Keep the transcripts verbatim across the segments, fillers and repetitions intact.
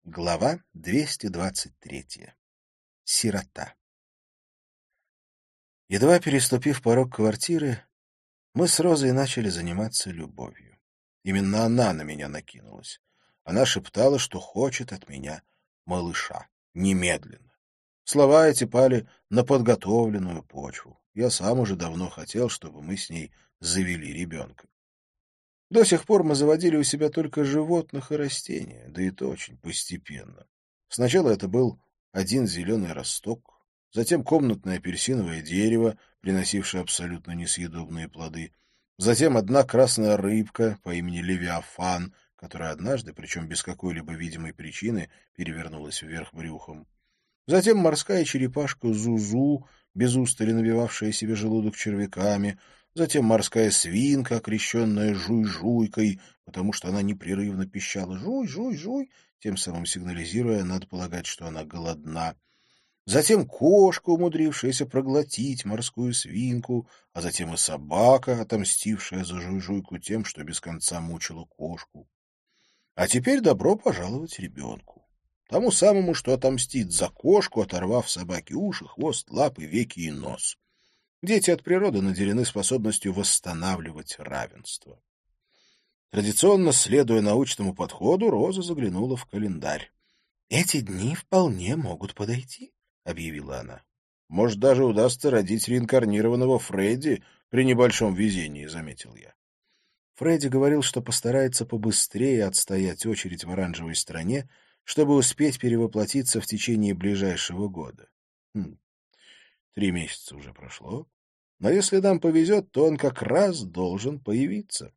Глава двести двадцать третья. Сирота. Едва переступив порог квартиры, мы с Розой начали заниматься любовью. Именно она на меня накинулась. Она шептала, что хочет от меня малыша. Немедленно. Слова эти пали на подготовленную почву. Я сам уже давно хотел, чтобы мы с ней завели ребенка. До сих пор мы заводили у себя только животных и растения, да и то очень постепенно. Сначала это был один зеленый росток, затем комнатное апельсиновое дерево, приносившее абсолютно несъедобные плоды, затем одна красная рыбка по имени Левиафан, которая однажды, причем без какой-либо видимой причины, перевернулась вверх брюхом, затем морская черепашка Зузу, без устали набивавшая себе желудок червяками, затем морская свинка, окрещенная Жуй-Жуйкой, потому что она непрерывно пищала «Жуй-Жуй-Жуй», тем самым сигнализируя, надо полагать, что она голодна. Затем кошка, умудрившаяся проглотить морскую свинку, а затем и собака, отомстившая за Жуй-Жуйку тем, что без конца мучила кошку. А теперь добро пожаловать ребенку. Тому самому, что отомстит за кошку, оторвав собаке уши, хвост, лапы, веки и нос. Дети от природы наделены способностью восстанавливать равенство. Традиционно, следуя научному подходу, Роза заглянула в календарь. «Эти дни вполне могут подойти», — объявила она. «Может, даже удастся родить реинкарнированного Фредди при небольшом везении», — заметил я. Фредди говорил, что постарается побыстрее отстоять очередь в оранжевой стране, чтобы успеть перевоплотиться в течение ближайшего года. Хм. Три месяца уже прошло, но если нам повезет, то он как раз должен появиться.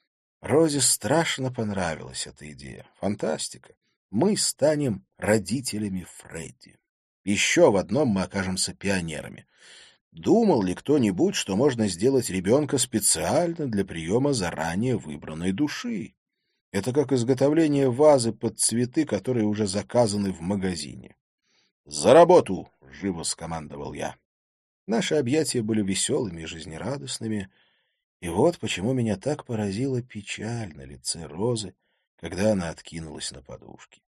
Розе страшно понравилась эта идея. Фантастика. Мы станем родителями Фредди. Еще в одном мы окажемся пионерами. Думал ли кто-нибудь, что можно сделать ребенка специально для приема заранее выбранной души? Это как изготовление вазы под цветы, которые уже заказаны в магазине. «За работу!» — живо скомандовал я. Наши объятия были веселыми и жизнерадостными, и вот почему меня так поразила печаль на лице Розы, когда она откинулась на подушке.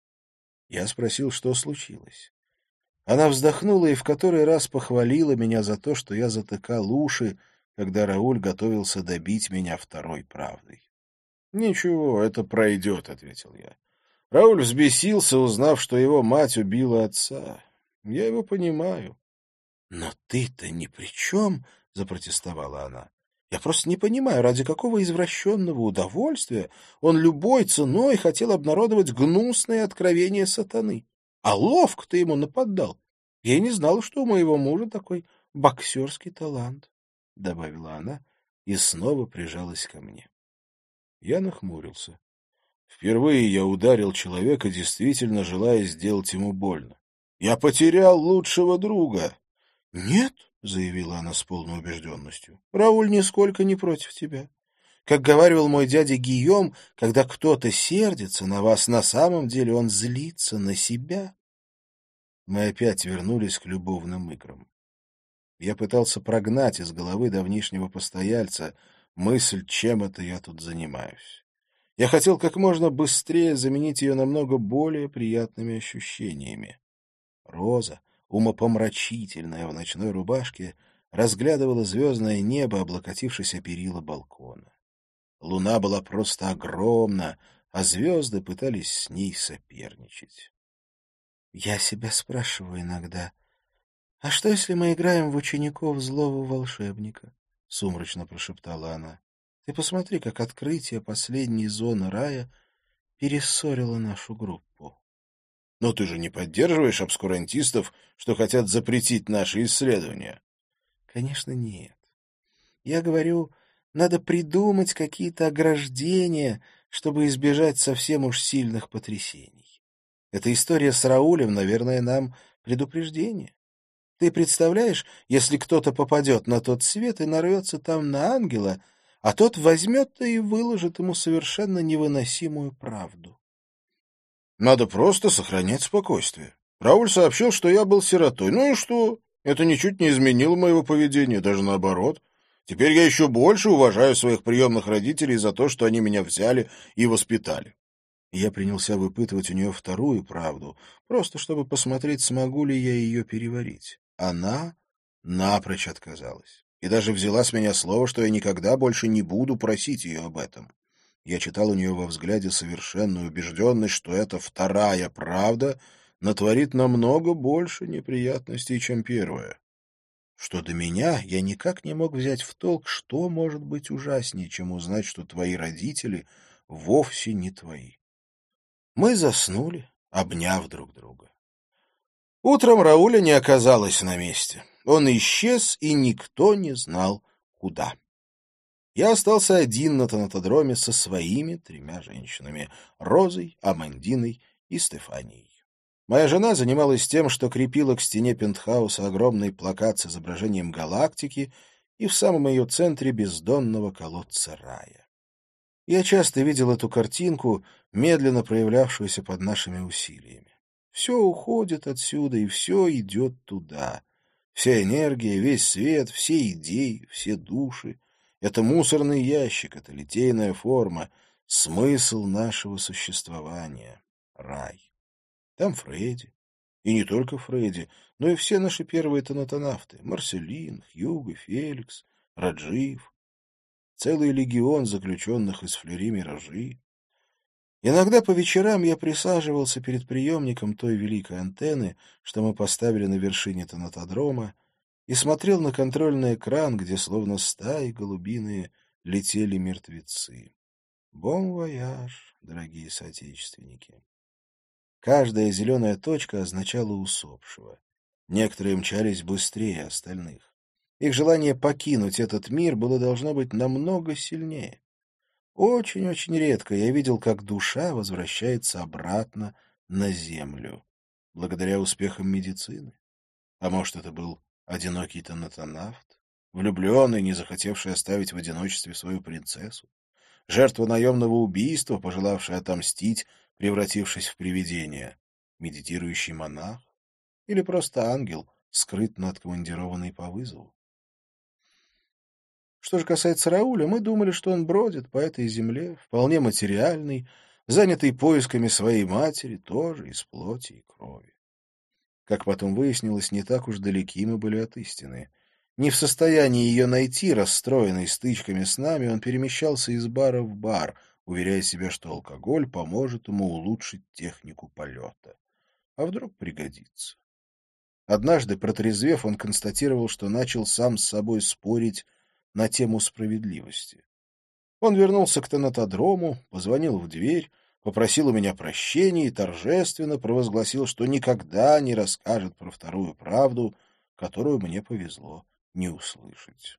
Я спросил, что случилось. Она вздохнула и в который раз похвалила меня за то, что я затыкал уши, когда Рауль готовился добить меня второй правдой. — Ничего, это пройдет, — ответил я. Рауль взбесился, узнав, что его мать убила отца. Я его понимаю. — Но ты-то ни при чем, — запротестовала она. — Я просто не понимаю, ради какого извращенного удовольствия он любой ценой хотел обнародовать гнусные откровения сатаны. А ловко ты ему нападал. Я и не знала, что у моего мужа такой боксерский талант, — добавила она и снова прижалась ко мне. Я нахмурился. Впервые я ударил человека, действительно желая сделать ему больно. Я потерял лучшего друга. — Нет, — заявила она с полной убежденностью, — Рауль нисколько не против тебя. Как говаривал мой дядя Гийом, когда кто-то сердится на вас, на самом деле он злится на себя. Мы опять вернулись к любовным играм. Я пытался прогнать из головы давнишнего постояльца мысль, чем это я тут занимаюсь. Я хотел как можно быстрее заменить ее намного более приятными ощущениями. Роза, умопомрачительная в ночной рубашке, разглядывала звездное небо, облокотившись о перила балкона. Луна была просто огромна, а звезды пытались с ней соперничать. Я себя спрашиваю иногда, а что, если мы играем в учеников злого волшебника? — сумрачно прошептала она. — Ты посмотри, как открытие последней зоны рая перессорило нашу группу. — Но ты же не поддерживаешь обскурантистов, что хотят запретить наши исследования? — Конечно, нет. Я говорю, надо придумать какие-то ограждения, чтобы избежать совсем уж сильных потрясений. Эта история с Раулем, наверное, нам предупреждение. Ты представляешь, если кто-то попадет на тот свет и нарвется там на ангела, а тот возьмет и выложит ему совершенно невыносимую правду. Надо просто сохранять спокойствие. Рауль сообщил, что я был сиротой. Ну и что? Это ничуть не изменило моего поведения, даже наоборот. Теперь я еще больше уважаю своих приемных родителей за то, что они меня взяли и воспитали. И я принялся выпытывать у нее вторую правду, просто чтобы посмотреть, смогу ли я ее переварить. Она напрочь отказалась. И даже взяла с меня слово, что я никогда больше не буду просить ее об этом. Я читал у нее во взгляде совершенную убежденность, что эта вторая правда натворит намного больше неприятностей, чем первая. Что до меня, я никак не мог взять в толк, что может быть ужаснее, чем узнать, что твои родители вовсе не твои. Мы заснули, обняв друг друга. Утром Рауля не оказалось на месте. Он исчез, и никто не знал, куда. Я остался один на танатодроме со своими тремя женщинами — Розой, Амандиной и Стефанией. Моя жена занималась тем, что крепила к стене пентхауса огромный плакат с изображением галактики и в самом ее центре бездонного колодца рая. Я часто видел эту картинку, медленно проявлявшуюся под нашими усилиями. Все уходит отсюда, и все идет туда. Вся энергия, весь свет, все идеи, все души. Это мусорный ящик, это литейная форма, смысл нашего существования — рай. Там Фредди. И не только Фредди, но и все наши первые тонатонавты — Марселин, Хьюго, Феликс, Раджив. Целый легион заключенных из флери-миражи. Иногда по вечерам я присаживался перед приемником той великой антенны, что мы поставили на вершине танатодрома, и смотрел на контрольный экран, где словно стаи голубиные летели мертвецы. Бон вояж, дорогие соотечественники. Каждая зеленая точка означала усопшего. Некоторые мчались быстрее остальных. Их желание покинуть этот мир было должно быть намного сильнее. Очень-очень редко я видел, как душа возвращается обратно на землю, благодаря успехам медицины. А может, это был одинокий тонатонавт, влюбленный, не захотевший оставить в одиночестве свою принцессу, жертва наемного убийства, пожелавшая отомстить, превратившись в привидение, медитирующий монах или просто ангел, скрытно откомандированный по вызову. Что же касается Рауля, мы думали, что он бродит по этой земле, вполне материальный, занятый поисками своей матери, тоже из плоти и крови. Как потом выяснилось, не так уж далеки мы были от истины. Не в состоянии ее найти, расстроенный стычками с нами, он перемещался из бара в бар, уверяя себя, что алкоголь поможет ему улучшить технику полета. А вдруг пригодится? Однажды, протрезвев, он констатировал, что начал сам с собой спорить на тему справедливости. Он вернулся к танатодрому, позвонил в дверь, попросил у меня прощения и торжественно провозгласил, что никогда не расскажет про вторую правду, которую мне повезло не услышать.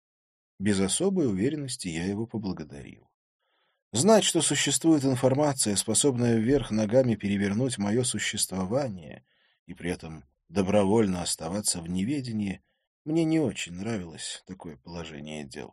Без особой уверенности я его поблагодарил. Знать, что существует информация, способная вверх ногами перевернуть мое существование, и при этом добровольно оставаться в неведении, мне не очень нравилось такое положение дел.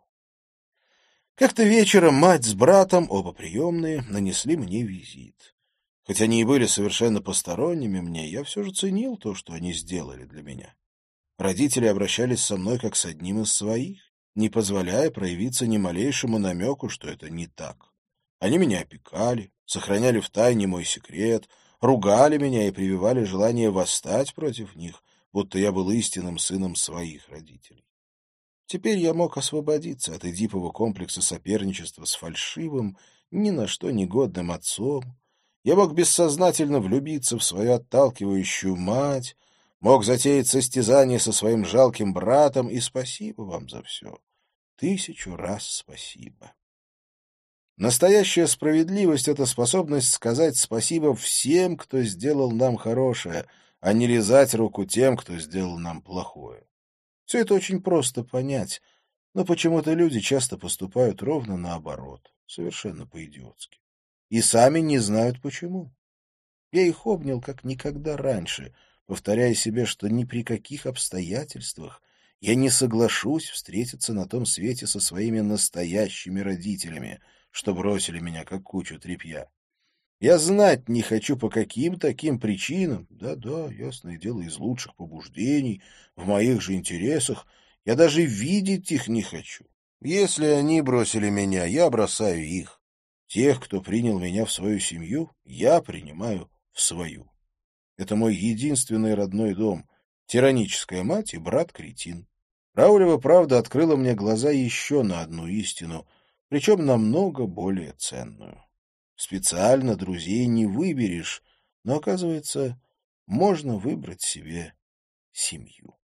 Как-то вечером мать с братом, оба приемные, нанесли мне визит. Хоть они и были совершенно посторонними мне, я все же ценил то, что они сделали для меня. Родители обращались со мной как с одним из своих, не позволяя проявиться ни малейшему намеку, что это не так. Они меня опекали, сохраняли в тайне мой секрет, ругали меня и прививали желание восстать против них, будто я был истинным сыном своих родителей. Теперь я мог освободиться от эдипового комплекса соперничества с фальшивым, ни на что негодным отцом. Я мог бессознательно влюбиться в свою отталкивающую мать, мог затеять состязание со своим жалким братом, и спасибо вам за все. Тысячу раз спасибо. Настоящая справедливость — это способность сказать спасибо всем, кто сделал нам хорошее, а не лизать руку тем, кто сделал нам плохое. Все это очень просто понять, но почему-то люди часто поступают ровно наоборот, совершенно по-идиотски. И сами не знают почему. Я их обнял как никогда раньше, повторяя себе, что ни при каких обстоятельствах я не соглашусь встретиться на том свете со своими настоящими родителями, что бросили меня как кучу тряпья. Я знать не хочу, по каким таким причинам, да-да, ясное дело, из лучших побуждений, в моих же интересах, я даже видеть их не хочу. Если они бросили меня, я бросаю их. Тех, кто принял меня в свою семью, я принимаю в свою. Это мой единственный родной дом, тираническая мать и брат-кретин. Раулева правда открыла мне глаза еще на одну истину, причем намного более ценную. Специально друзей не выберешь, но, оказывается, можно выбрать себе семью.